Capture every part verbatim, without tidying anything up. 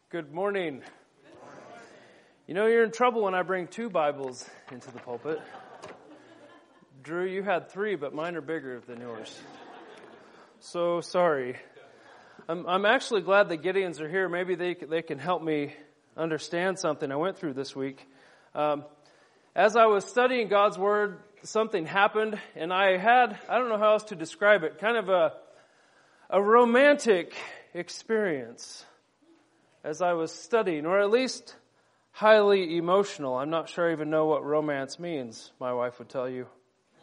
Good morning. You know, you're in trouble when I bring two Bibles into the pulpit. Drew, you had three, but mine are bigger than yours. So sorry. I'm, I'm actually glad the Gideons are here. Maybe they they can help me understand something I went through this week. Um, as I was studying God's Word, something happened, and I had, I don't know how else to describe it, kind of a a romantic experience as I was studying, or at least highly emotional. I'm not sure I even know what romance means, my wife would tell you.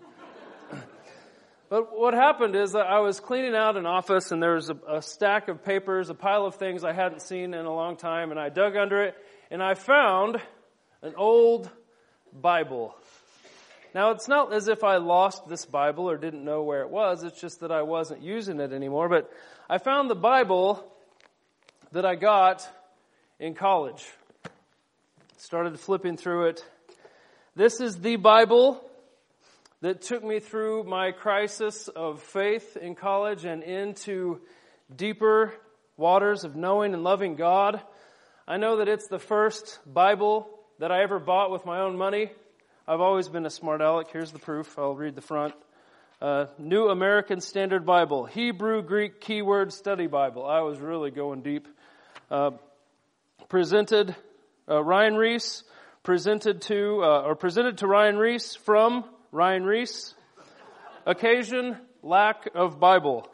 But what happened is that I was cleaning out an office, and there was a, a stack of papers, a pile of things I hadn't seen in a long time, and I dug under it, and I found an old Bible. Now, it's not as if I lost this Bible or didn't know where it was. It's just that I wasn't using it anymore. But I found the Bible that I got in college. Started flipping through it. This is the Bible that took me through my crisis of faith in college and into deeper waters of knowing and loving God. I know that it's the first Bible that I ever bought with my own money. I've always been a smart aleck. Here's the proof. I'll read the front. Uh, New American Standard Bible. Hebrew, Greek, Keyword Study Bible. I was really going deep. Uh, presented, uh, Ryan Reese. Presented to, uh, or presented to Ryan Reese from Ryan Reese. Occasion, lack of Bible.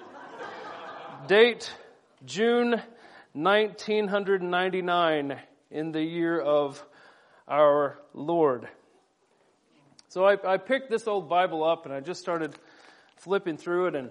Date, June nineteen ninety-nine, in the year of our Lord. So I, I picked this old Bible up and I just started flipping through it, and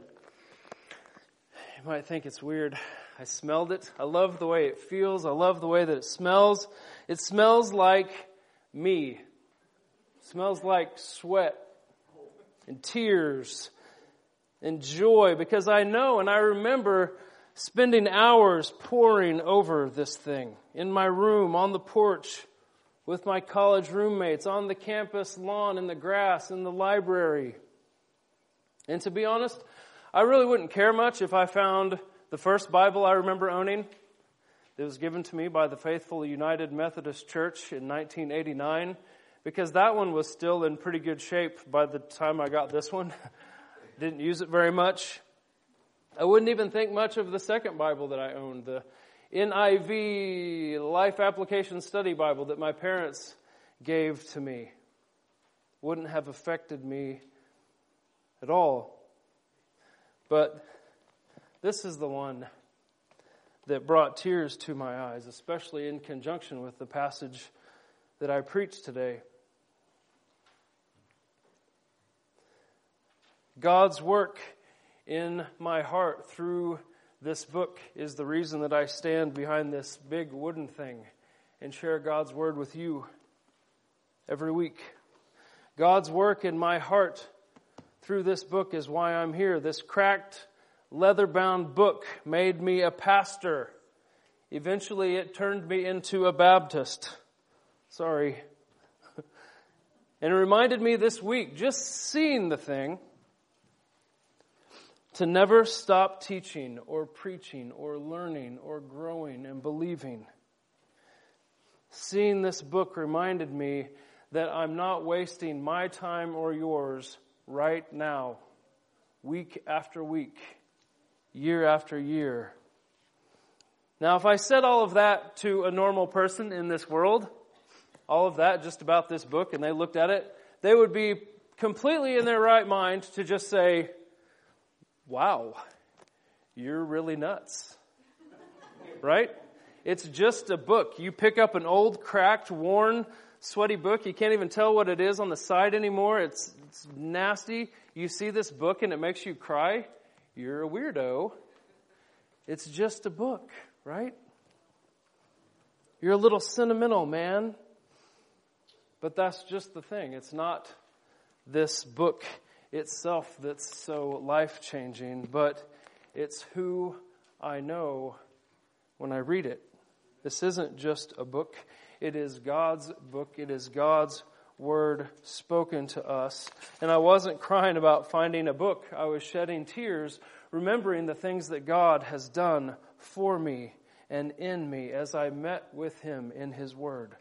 you might think it's weird. I smelled it. I love the way it feels. I love the way that it smells. It smells like me. It smells like sweat and tears and joy, because I know and I remember spending hours poring over this thing in my room, on the porch, with my college roommates, on the campus lawn, in the grass, in the library. And to be honest, I really wouldn't care much if I found the first Bible I remember owning. It was given to me by the Faithful United Methodist Church in nineteen eighty-nine, because that one was still in pretty good shape by the time I got this one. Didn't use it very much. I wouldn't even think much of the second Bible that I owned, the N I V, Life Application Study Bible that my parents gave to me. Wouldn't have affected me at all. But this is the one that brought tears to my eyes, especially in conjunction with the passage that I preached today. God's work in my heart through this book is the reason that I stand behind this big wooden thing and share God's Word with you every week. God's work in my heart through this book is why I'm here. This cracked, leather-bound book made me a pastor. Eventually, it turned me into a Baptist. Sorry. And it reminded me this week, just seeing the thing, to never stop teaching or preaching or learning or growing and believing. Seeing this book reminded me that I'm not wasting my time or yours right now, week after week, year after year. Now, if I said all of that to a normal person in this world, all of that just about this book, and they looked at it, they would be completely in their right mind to just say, wow, you're really nuts, right? It's just a book. You pick up an old, cracked, worn, sweaty book. You can't even tell what it is on the side anymore. It's, it's nasty. You see this book and it makes you cry. You're a weirdo. It's just a book, right? You're a little sentimental, man. But that's just the thing. It's not this book itself that's so life-changing, but it's who I know when I read it. This isn't just a book. It is God's book. It is God's Word spoken to us. And I wasn't crying about finding a book. I was shedding tears, remembering the things that God has done for me and in me as I met with him in his word.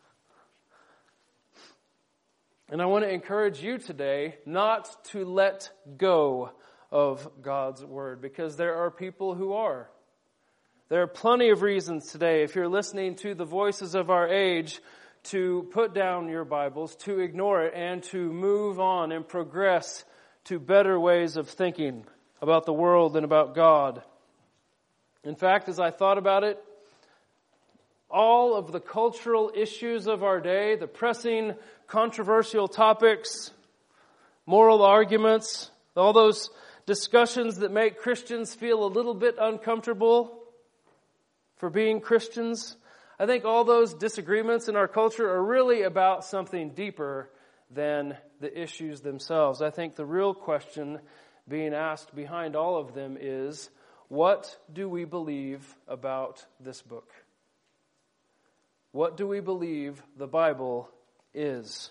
And I want to encourage you today not to let go of God's word, because there are people who are. There are plenty of reasons today, if you're listening to the voices of our age, to put down your Bibles, to ignore it, and to move on and progress to better ways of thinking about the world and about God. In fact, as I thought about it, all of the cultural issues of our day, the pressing, controversial topics, moral arguments, all those discussions that make Christians feel a little bit uncomfortable for being Christians, I think all those disagreements in our culture are really about something deeper than the issues themselves. I think the real question being asked behind all of them is, what do we believe about this book? What do we believe the Bible is?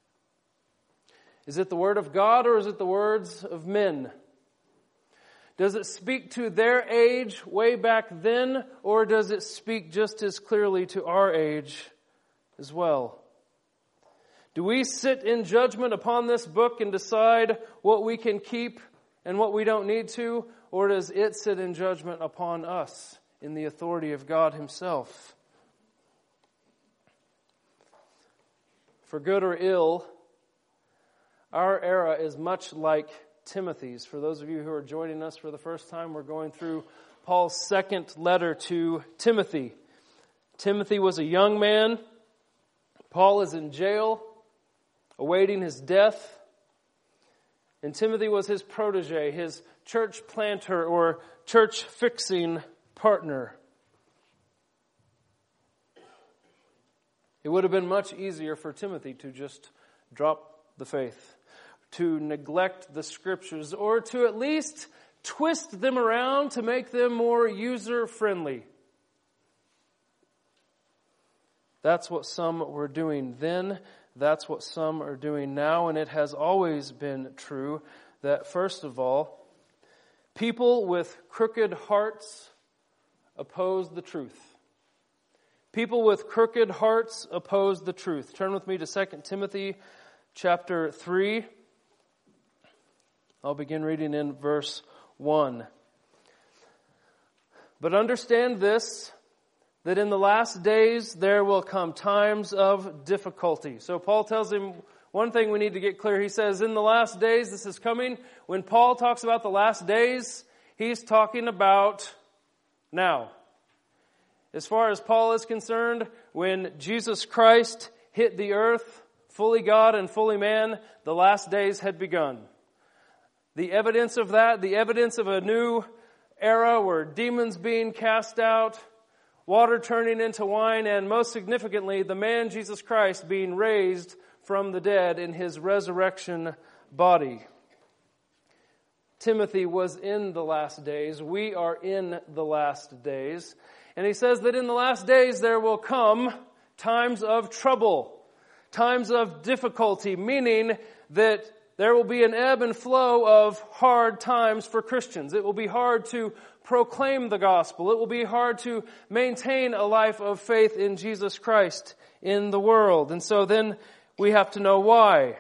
Is it the Word of God or is it the words of men? Does it speak to their age way back then, or does it speak just as clearly to our age as well? Do we sit in judgment upon this book and decide what we can keep and what we don't need to, or does it sit in judgment upon us in the authority of God himself? For good or ill, our era is much like Timothy's. For those of you who are joining us for the first time, we're going through Paul's second letter to Timothy. Timothy was a young man. Paul is in jail, awaiting his death. And Timothy was his protege, his church planter or church fixing partner. It would have been much easier for Timothy to just drop the faith, to neglect the scriptures, or to at least twist them around to make them more user-friendly. That's what some were doing then. That's what some are doing now. And it has always been true that, first of all, people with crooked hearts oppose the truth. People with crooked hearts oppose the truth. Turn with me to Second Timothy chapter three. I'll begin reading in verse one. But understand this, that in the last days there will come times of difficulty. So Paul tells him one thing we need to get clear. He says, in the last days, this is coming. When Paul talks about the last days, he's talking about now. As far as Paul is concerned, when Jesus Christ hit the earth, fully God and fully man, the last days had begun. The evidence of that, the evidence of a new era where demons being cast out, water turning into wine, and most significantly, the man Jesus Christ being raised from the dead in his resurrection body. Timothy was in the last days. We are in the last days. And he says that in the last days there will come times of trouble, times of difficulty, meaning that there will be an ebb and flow of hard times for Christians. It will be hard to proclaim the gospel. It will be hard to maintain a life of faith in Jesus Christ in the world. And so then we have to know why.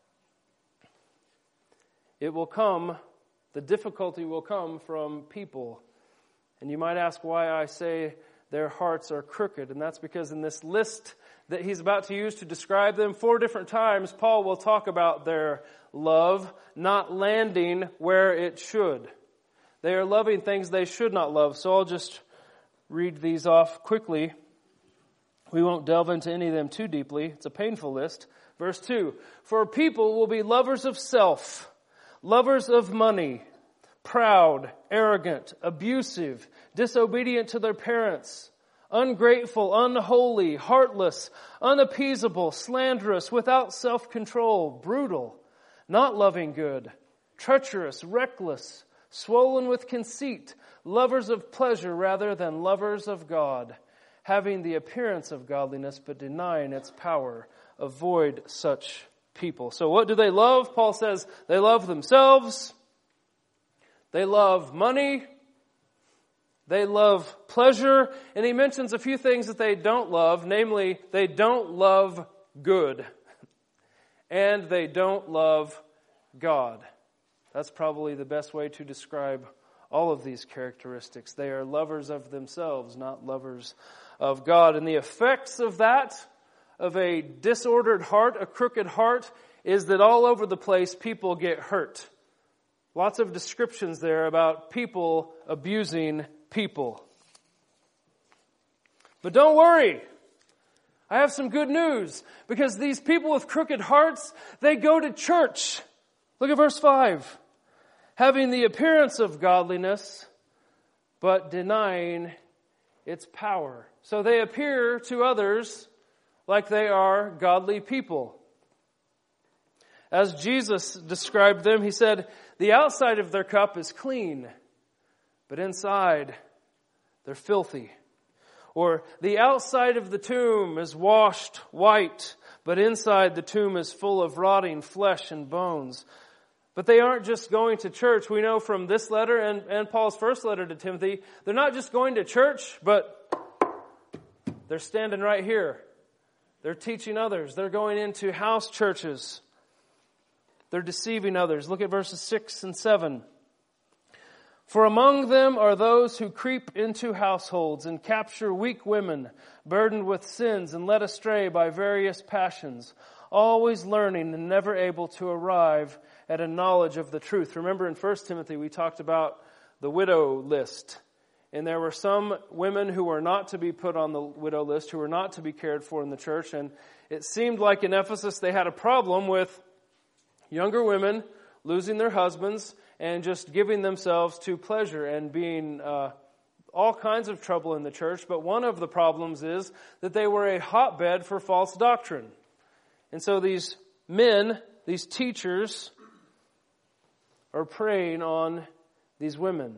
It will come, the difficulty will come from people. And you might ask why I say their hearts are crooked. And that's because in this list that he's about to use to describe them four different times, Paul will talk about their love not landing where it should. They are loving things they should not love. So I'll just read these off quickly. We won't delve into any of them too deeply. It's a painful list. Verse two, for people will be lovers of self, lovers of money, proud, arrogant, abusive, disobedient to their parents, ungrateful, unholy, heartless, unappeasable, slanderous, without self-control, brutal, not loving good, treacherous, reckless, swollen with conceit, lovers of pleasure rather than lovers of God, having the appearance of godliness but denying its power. Avoid such people. So what do they love? Paul says they love themselves, they love money, They love pleasure, and he mentions a few things that they don't love, namely, they don't love good, and they don't love God. That's probably the best way to describe all of these characteristics. They are lovers of themselves, not lovers of God. And the effects of that, of a disordered heart, a crooked heart, is that all over the place people get hurt. Lots of descriptions there about people abusing people. But don't worry. I have some good news, because these people with crooked hearts, they go to church. Look at verse five. Having the appearance of godliness, but denying its power. So they appear to others like they are godly people. As Jesus described them, he said, the outside of their cup is clean, but inside they're filthy. Or the outside of the tomb is washed white, but inside the tomb is full of rotting flesh and bones. But they aren't just going to church. We know from this letter and, and Paul's first letter to Timothy, they're not just going to church, but they're standing right here. They're teaching others. They're going into house churches. They're deceiving others. Look at verses six and seven. For among them are those who creep into households and capture weak women, burdened with sins and led astray by various passions, always learning and never able to arrive at a knowledge of the truth. Remember in First Timothy we talked about the widow list. And there were some women who were not to be put on the widow list, who were not to be cared for in the church. And it seemed like in Ephesus they had a problem with younger women losing their husbands and just giving themselves to pleasure and being uh, all kinds of trouble in the church. But one of the problems is that they were a hotbed for false doctrine. And so these men, these teachers, are preying on these women.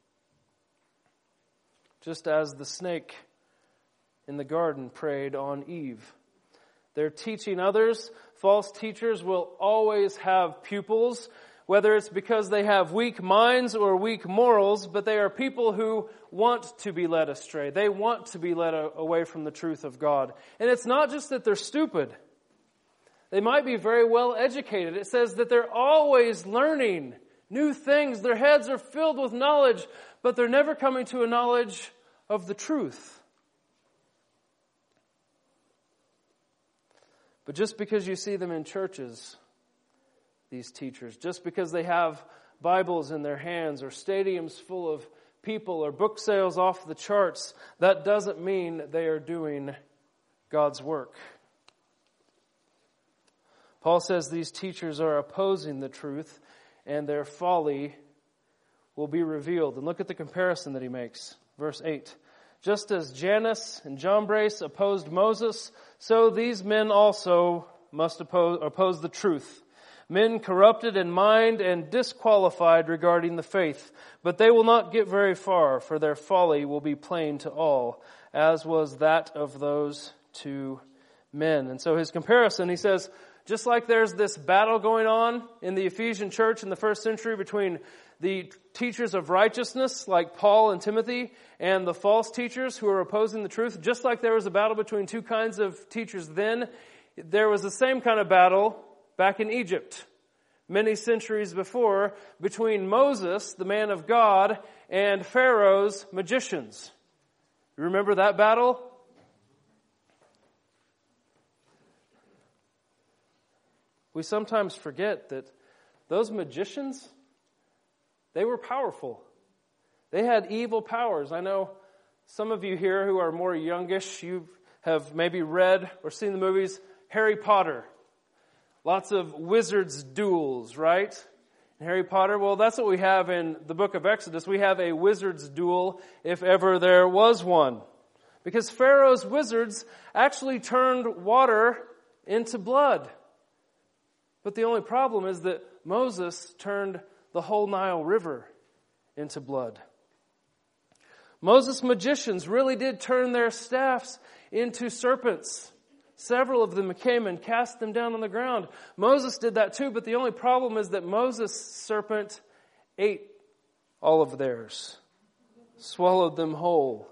Just as the snake in the garden preyed on Eve. They're teaching others. False teachers will always have pupils, whether it's because they have weak minds or weak morals, but they are people who want to be led astray. They want to be led away from the truth of God. And it's not just that they're stupid. They might be very well educated. It says that they're always learning new things. Their heads are filled with knowledge, but they're never coming to a knowledge of the truth. But just because you see them in churches, these teachers, just because they have Bibles in their hands or stadiums full of people or book sales off the charts, that doesn't mean they are doing God's work. Paul says these teachers are opposing the truth and their folly will be revealed. And look at the comparison that he makes. Verse eight. Just as Jannes and Jambres opposed Moses, so these men also must oppose, oppose the truth. Men corrupted in mind and disqualified regarding the faith. But they will not get very far, for their folly will be plain to all, as was that of those two men. And so his comparison, he says, just like there's this battle going on in the Ephesian church in the first century between the teachers of righteousness like Paul and Timothy and the false teachers who are opposing the truth, just like there was a battle between two kinds of teachers then, there was the same kind of battle back in Egypt many centuries before between Moses, the man of God, and Pharaoh's magicians. You remember that battle? We sometimes forget that those magicians, they were powerful. They had evil powers. I know some of you here who are more youngish, you have maybe read or seen the movies Harry Potter. Lots of wizards' duels, right? In Harry Potter, well, that's what we have in the book of Exodus. We have a wizard's duel, if ever there was one. Because Pharaoh's wizards actually turned water into blood. But the only problem is that Moses turned the whole Nile River into blood. Moses' magicians really did turn their staffs into serpents. Several of them came and cast them down on the ground. Moses did that too, but the only problem is that Moses' serpent ate all of theirs. swallowed them whole.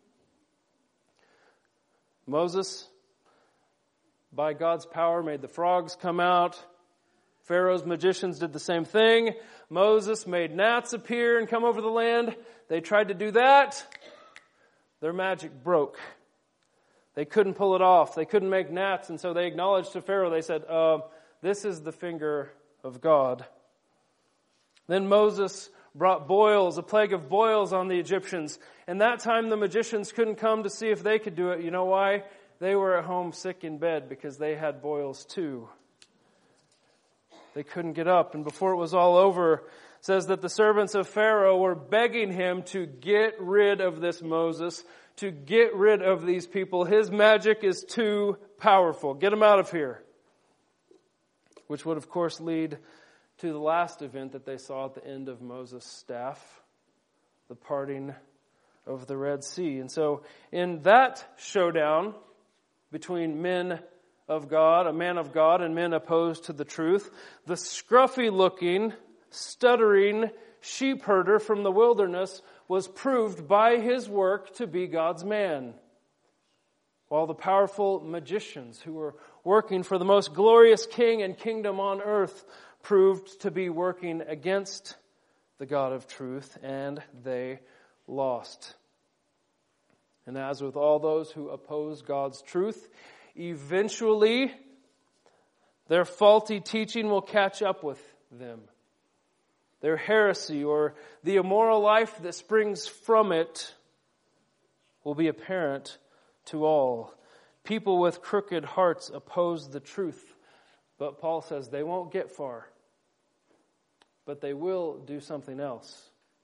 Moses, by God's power, made the frogs come out. Pharaoh's magicians did the same thing. Moses made gnats appear and come over the land. They tried to do that. Their magic broke. They couldn't pull it off. They couldn't make gnats, and so they acknowledged to Pharaoh. They said, uh, this is the finger of God. Then Moses brought boils, a plague of boils on the Egyptians. And that time the magicians couldn't come to see if they could do it. You know why? They were at home sick in bed because they had boils too. They couldn't get up. And before it was all over, it says that the servants of Pharaoh were begging him to get rid of this Moses, to get rid of these people. His magic is too powerful. Get him out of here. Which would, of course, lead to the last event that they saw at the end of Moses' staff, the parting of the Red Sea. And so in that showdown between men of God, a man of God and men opposed to the truth, the scruffy-looking, stuttering sheep herder from the wilderness was proved by his work to be God's man, while the powerful magicians who were working for the most glorious king and kingdom on earth proved to be working against the God of truth, and they lost. And as with all those who oppose God's truth, eventually their faulty teaching will catch up with them. Their heresy or the immoral life that springs from it will be apparent to all. People with crooked hearts oppose the truth, but Paul says they won't get far. But they will do something else.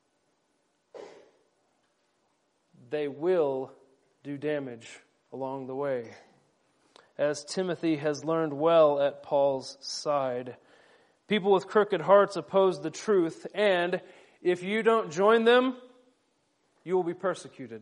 They will do damage along the way. As Timothy has learned well at Paul's side, people with crooked hearts oppose the truth, and if you don't join them, you will be persecuted.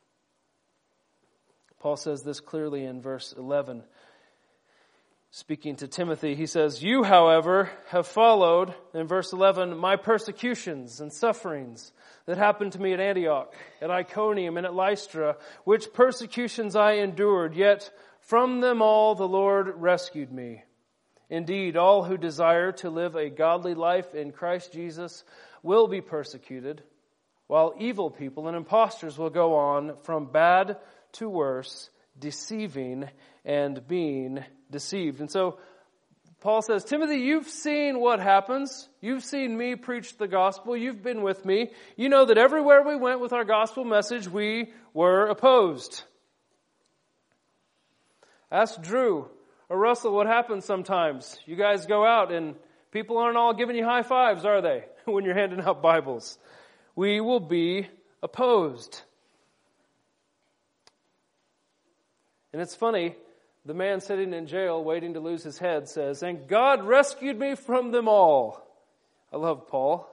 Paul says this clearly in verse eleven. Speaking to Timothy, he says, "You, however, have followed," in verse eleven, "my persecutions and sufferings that happened to me at Antioch, at Iconium, and at Lystra, which persecutions I endured, yet from them all the Lord rescued me. Indeed, all who desire to live a godly life in Christ Jesus will be persecuted, while evil people and impostors will go on from bad to worse, deceiving and being deceived." And so Paul says, Timothy, you've seen what happens. You've seen me preach the gospel. You've been with me. You know that everywhere we went with our gospel message, we were opposed. Ask Drew or Russell what happens sometimes. You guys go out and people aren't all giving you high fives, are they, when you're handing out Bibles? We will be opposed. And it's funny, the man sitting in jail waiting to lose his head says, "And God rescued me from them all." I love Paul.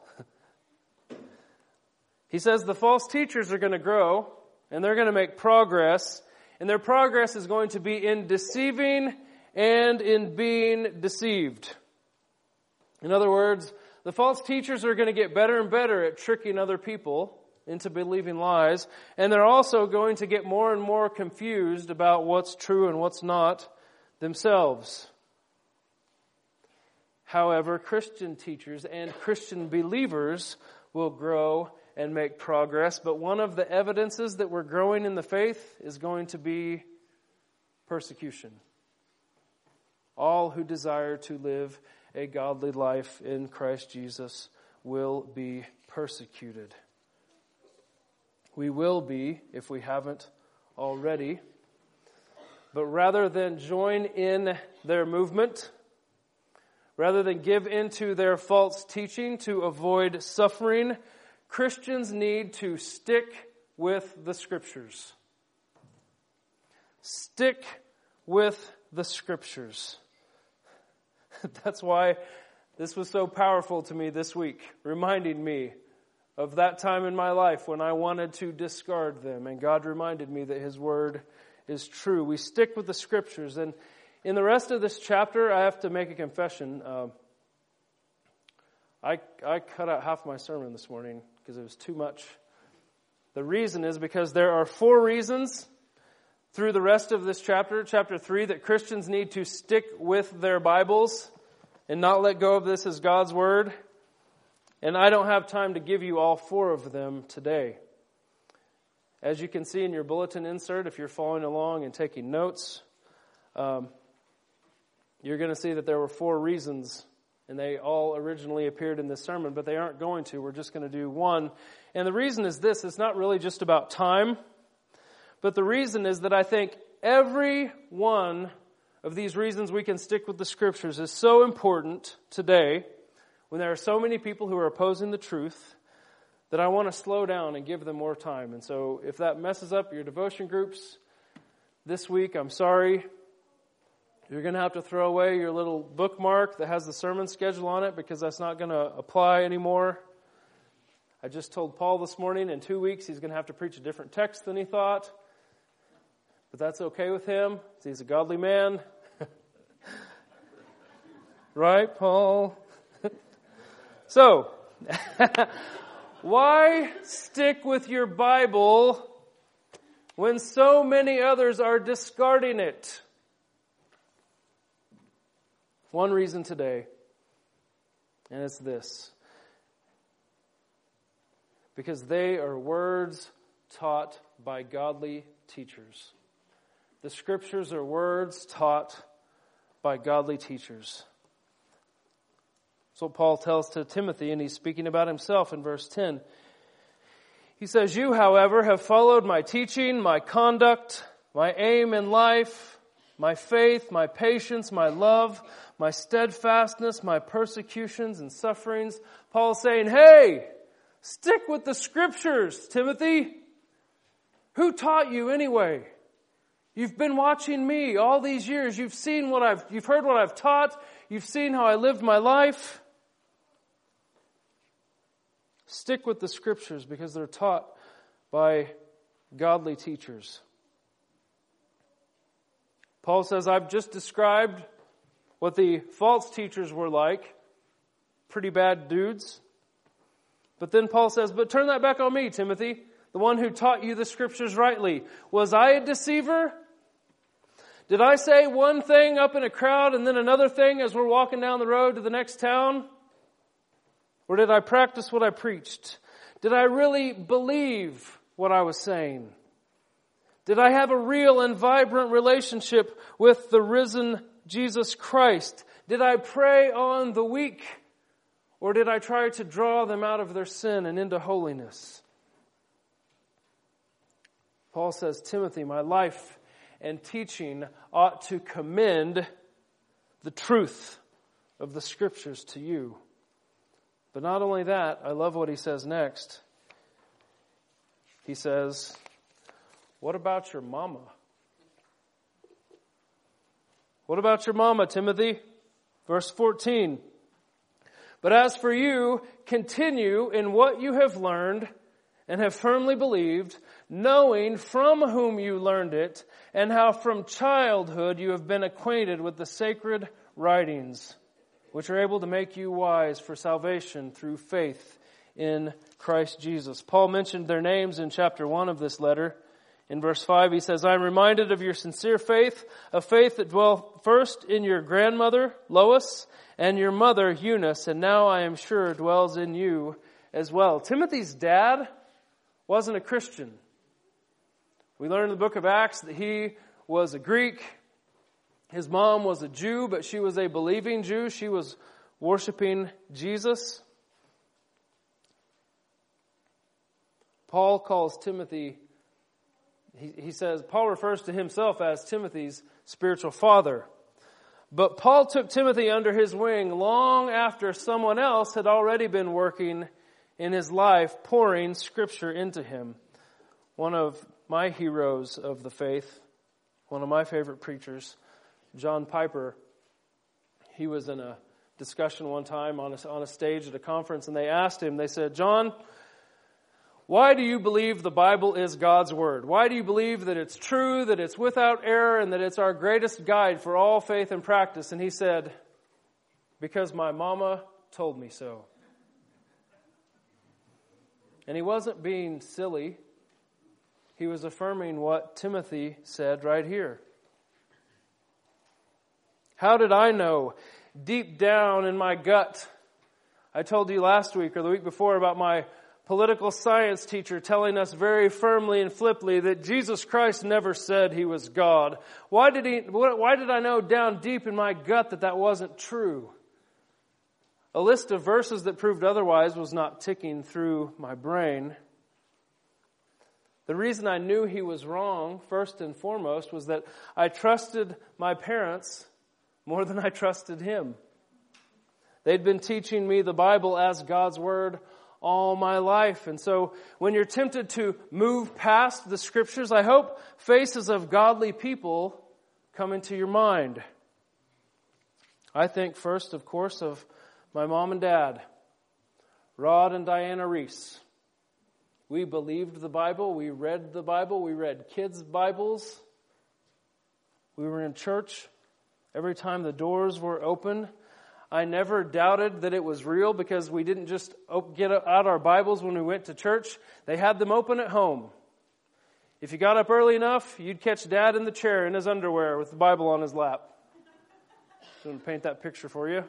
He says the false teachers are going to grow and they're going to make progress, and their progress is going to be in deceiving and in being deceived. In other words, the false teachers are going to get better and better at tricking other people into believing lies, and they're also going to get more and more confused about what's true and what's not themselves. However, Christian teachers and Christian believers will grow and make progress, but one of the evidences that we're growing in the faith is going to be persecution. All who desire to live a godly life in Christ Jesus will be persecuted. We will be, if we haven't already. But rather than join in their movement, rather than give into their false teaching to avoid suffering, Christians need to stick with the Scriptures. Stick with the Scriptures. That's why this was so powerful to me this week, reminding me of that time in my life when I wanted to discard them, and God reminded me that His Word is true. We stick with the Scriptures, and in the rest of this chapter, I have to make a confession. Uh, I I cut out half my sermon this morning because it was too much. The reason is because there are four reasons through the rest of this chapter, chapter three, that Christians need to stick with their Bibles and not let go of this as God's Word. And I don't have time to give you all four of them today. As you can see in your bulletin insert, if you're following along and taking notes, um, you're going to see that there were four reasons, and they all originally appeared in this sermon, but they aren't going to. We're just going to do one. And the reason is this: it's not really just about time, but the reason is that I think every one of these reasons we can stick with the Scriptures is so important today, when there are so many people who are opposing the truth, that I want to slow down and give them more time. And so if that messes up your devotion groups this week, I'm sorry. You're going to have to throw away your little bookmark that has the sermon schedule on it, because that's not going to apply anymore. I just told Paul this morning, in two weeks he's going to have to preach a different text than he thought. But that's okay with him. He's a godly man. Right, Paul? So, why stick with your Bible when so many others are discarding it? One reason today, and it's this: because they are words taught by godly teachers. The Scriptures are words taught by godly teachers. That's what Paul tells to Timothy, and he's speaking about himself in verse ten. He says, "You, however, have followed my teaching, my conduct, my aim in life, my faith, my patience, my love, my steadfastness, my persecutions and sufferings." Paul's saying, hey, stick with the Scriptures, Timothy. Who taught you anyway? You've been watching me all these years. You've seen what I've, you've heard what I've taught. You've seen how I lived my life. Stick with the Scriptures because they're taught by godly teachers. Paul says, I've just described what the false teachers were like. Pretty bad dudes. But then Paul says, but turn that back on me, Timothy, the one who taught you the Scriptures rightly. Was I a deceiver? Did I say one thing up in a crowd and then another thing as we're walking down the road to the next town? Or did I practice what I preached? Did I really believe what I was saying? Did I have a real and vibrant relationship with the risen Jesus Christ? Did I prey on the weak? Or did I try to draw them out of their sin and into holiness? Paul says, Timothy, my life and teaching ought to commend the truth of the Scriptures to you. But not only that, I love what he says next. He says, what about your mama? What about your mama, Timothy? Verse fourteen. But as for you, continue in what you have learned and have firmly believed, knowing from whom you learned it, and how from childhood you have been acquainted with the sacred writings, which are able to make you wise for salvation through faith in Christ Jesus. Paul mentioned their names in chapter one of this letter. In verse five, he says, I am reminded of your sincere faith, a faith that dwelt first in your grandmother, Lois, and your mother, Eunice, and now I am sure dwells in you as well. Timothy's dad wasn't a Christian. We learn in the book of Acts that he was a Greek. His mom was a Jew, but she was a believing Jew. She was worshiping Jesus. Paul calls Timothy, he, he says, Paul refers to himself as Timothy's spiritual father. But Paul took Timothy under his wing long after someone else had already been working in his life, pouring Scripture into him. One of my heroes of the faith, one of my favorite preachers, John Piper, he was in a discussion one time on a, on a stage at a conference, and they asked him, they said, John, why do you believe the Bible is God's Word? Why do you believe that it's true, that it's without error, and that it's our greatest guide for all faith and practice? And he said, because my mama told me so. And he wasn't being silly. he was affirming what Timothy said right here. How did I know? Deep down in my gut. I told you last week or the week before about my political science teacher telling us very firmly and flippantly that Jesus Christ never said he was God. Why did he? Why did I know down deep in my gut that that wasn't true? A list of verses that proved otherwise was not ticking through my brain. The reason I knew he was wrong, first and foremost, was that I trusted my parents more than I trusted him. They'd been teaching me the Bible as God's Word all my life. And so when you're tempted to move past the Scriptures, I hope faces of godly people come into your mind. I think first, of course, of my mom and dad, Rod and Diana Reese. We believed the Bible. We read the Bible. We read kids' Bibles. We were in church every time the doors were open. I never doubted that it was real because we didn't just get out our Bibles when we went to church. They had them open at home. If you got up early enough, you'd catch Dad in the chair in his underwear with the Bible on his lap. I'm going to paint that picture for you.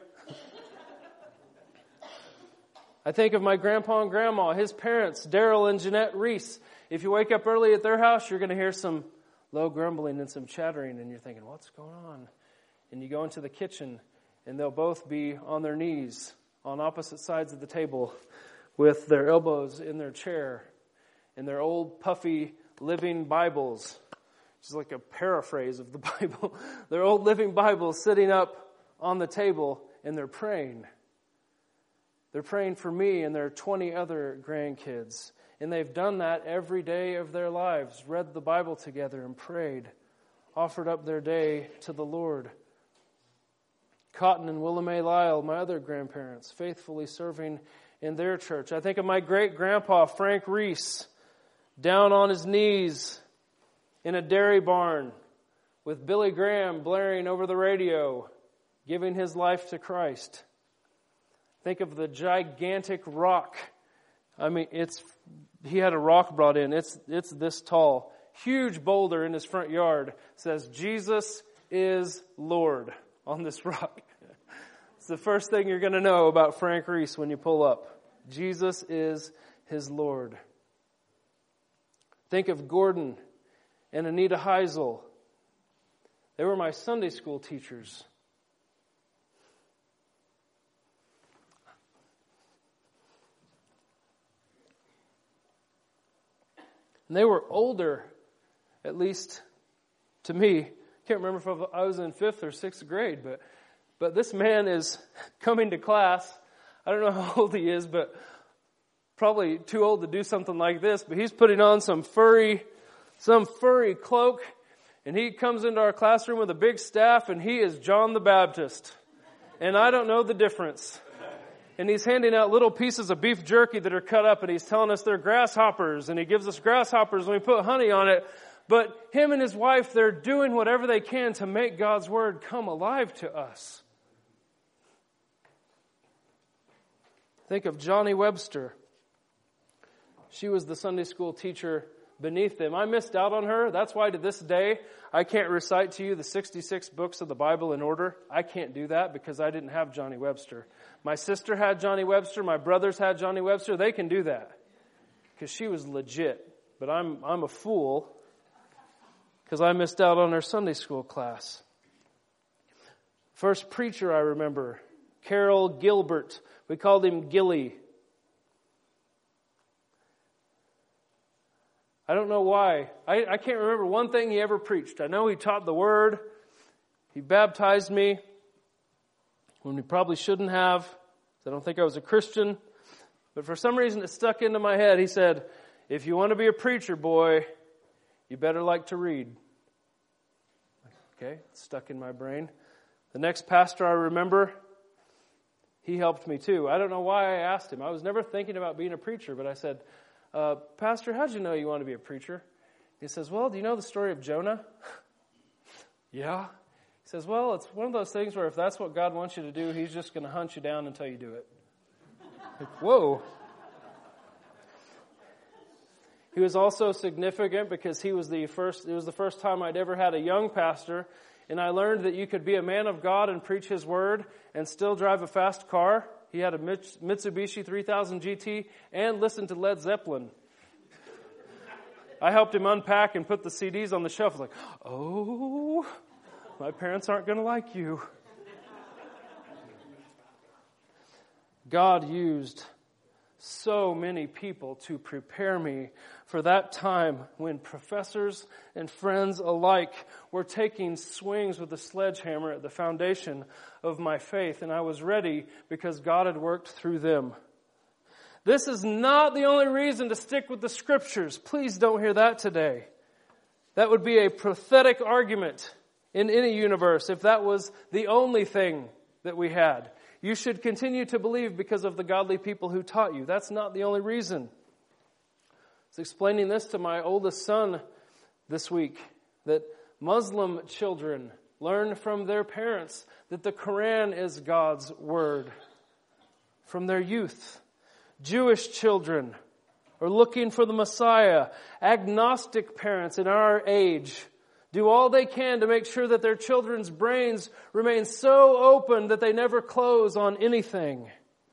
I think of my grandpa and grandma, his parents, Daryl and Jeanette Reese. If you wake up early at their house, you're going to hear some low grumbling and some chattering, and you're thinking, what's going on? And you go into the kitchen, and they'll both be on their knees on opposite sides of the table with their elbows in their chair in their old puffy living Bibles, which is like a paraphrase of the Bible. Their old living Bibles sitting up on the table, and they're praying. They're praying for me and their twenty other grandkids. And they've done that every day of their lives, read the Bible together and prayed, offered up their day to the Lord. Cotton and Willa Mae Lyle, my other grandparents, faithfully serving in their church. I think of my great-grandpa, Frank Reese, down on his knees in a dairy barn with Billy Graham blaring over the radio, giving his life to Christ. Think of the gigantic rock. I mean, it's he had a rock brought in. It's it's this tall. Huge boulder in his front yard says, Jesus is Lord on this rock. It's the first thing you're going to know about Frank Reese when you pull up. Jesus is his Lord. Think of Gordon and Anita Heisel. They were my Sunday school teachers. And they were older, at least to me. I can't remember if I was in fifth or sixth grade, but but this man is coming to class. I don't know how old he is, but probably too old to do something like this. But he's putting on some furry, some furry cloak, and he comes into our classroom with a big staff, and he is John the Baptist. And I don't know the difference. And he's handing out little pieces of beef jerky that are cut up, and he's telling us they're grasshoppers, and he gives us grasshoppers and we put honey on it. But him and his wife, they're doing whatever they can to make God's Word come alive to us. Think of Johnny Webster. She was the Sunday school teacher beneath them. I missed out on her. That's why to this day, I can't recite to you the sixty-six books of the Bible in order. I can't do that because I didn't have Johnny Webster. My sister had Johnny Webster. My brothers had Johnny Webster. They can do that because she was legit. But I'm I'm a fool because I missed out on her Sunday school class. First preacher I remember, Carol Gilbert. We called him Gilly. I don't know why. I, I can't remember one thing he ever preached. I know he taught the Word. He baptized me when we probably shouldn't have. I don't think I was a Christian. But for some reason it stuck into my head. He said, if you want to be a preacher, boy, you better like to read. Okay, it stuck in my brain. The next pastor I remember, he helped me too. I don't know why I asked him. I was never thinking about being a preacher, but I said, uh, Pastor, how'd you know you want to be a preacher? He says, well, do you know the story of Jonah? Yeah. He says, well, it's one of those things where if that's what God wants you to do, he's just going to hunt you down until you do it. Like, whoa. He was also significant because he was the first, it was the first time I'd ever had a young pastor, and I learned that you could be a man of God and preach His Word and still drive a fast car. He had a Mitsubishi three thousand G T and listened to Led Zeppelin. I helped him unpack and put the C Ds on the shelf. I was like, oh, my parents aren't going to like you. God used so many people to prepare me for that time when professors and friends alike were taking swings with a sledgehammer at the foundation of my faith, and I was ready because God had worked through them. This is not the only reason to stick with the Scriptures. Please don't hear that today. That would be a pathetic argument in any universe if that was the only thing that we had. You should continue to believe because of the godly people who taught you. That's not the only reason. I was explaining this to my oldest son this week, that Muslim children learn from their parents that the Quran is God's word from their youth. Jewish children are looking for the Messiah. Agnostic parents in our age do all they can to make sure that their children's brains remain so open that they never close on anything.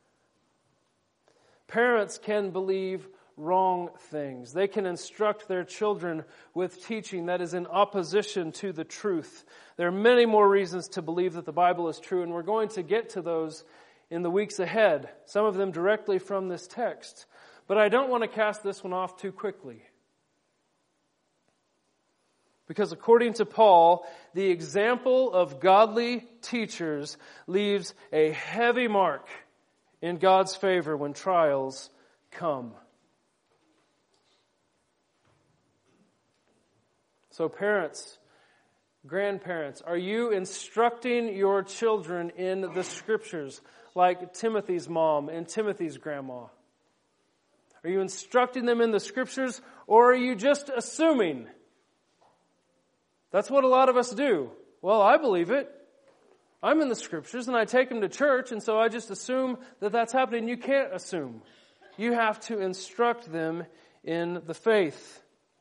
Parents can believe wrong things. They can instruct their children with teaching that is in opposition to the truth. There are many more reasons to believe that the Bible is true, and we're going to get to those in the weeks ahead, some of them directly from this text. But I don't want to cast this one off too quickly. Because according to Paul, the example of godly teachers leaves a heavy mark in God's favor when trials come. So parents, grandparents, are you instructing your children in the Scriptures like Timothy's mom and Timothy's grandma? Are you instructing them in the Scriptures, or are you just assuming? That's what a lot of us do. Well, I believe it. I'm in the Scriptures and I take them to church, and so I just assume that that's happening. You can't assume. You have to instruct them in the faith.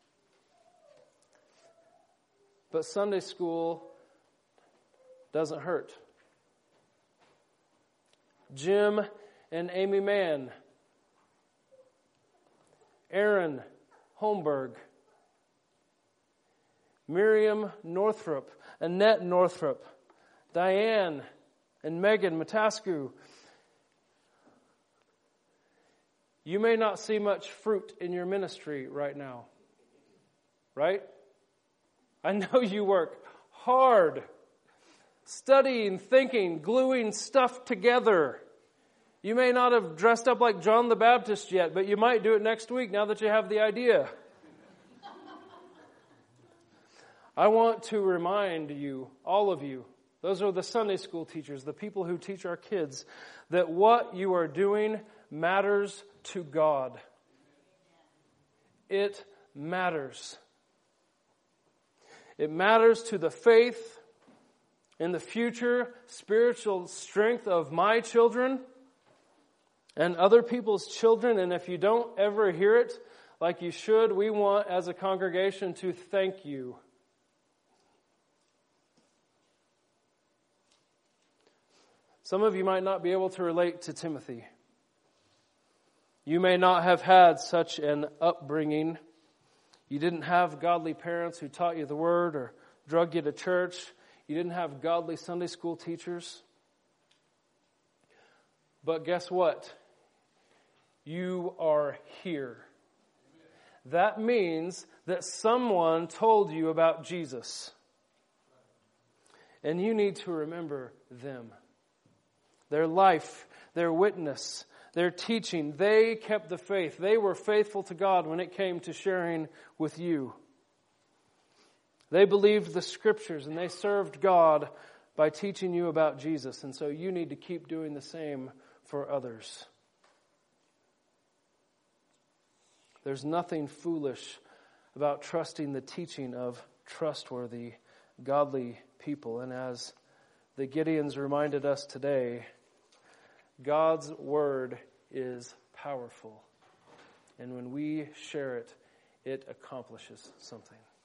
But Sunday school doesn't hurt. Jim and Amy Mann, Aaron Holmberg, Miriam Northrup, Annette Northrup, Diane and Megan Matascu. You may not see much fruit in your ministry right now, right? I know you work hard, studying, thinking, gluing stuff together. You may not have dressed up like John the Baptist yet, but you might do it next week now that you have the idea. I want to remind you, all of you, those are the Sunday school teachers, the people who teach our kids, that what you are doing matters to God. It matters. It matters to the faith and the future spiritual strength of my children and other people's children. And if you don't ever hear it like you should, we want as a congregation to thank you. Some of you might not be able to relate to Timothy. You may not have had such an upbringing. You didn't have godly parents who taught you the Word or drug you to church. You didn't have godly Sunday school teachers. But guess what? You are here. That means that someone told you about Jesus. And you need to remember them. Their life, their witness, their teaching, they kept the faith. They were faithful to God when it came to sharing with you. They believed the Scriptures and they served God by teaching you about Jesus. And so you need to keep doing the same for others. There's nothing foolish about trusting the teaching of trustworthy, godly people. And as the Gideons reminded us today, God's Word is powerful. And when we share it, it accomplishes something.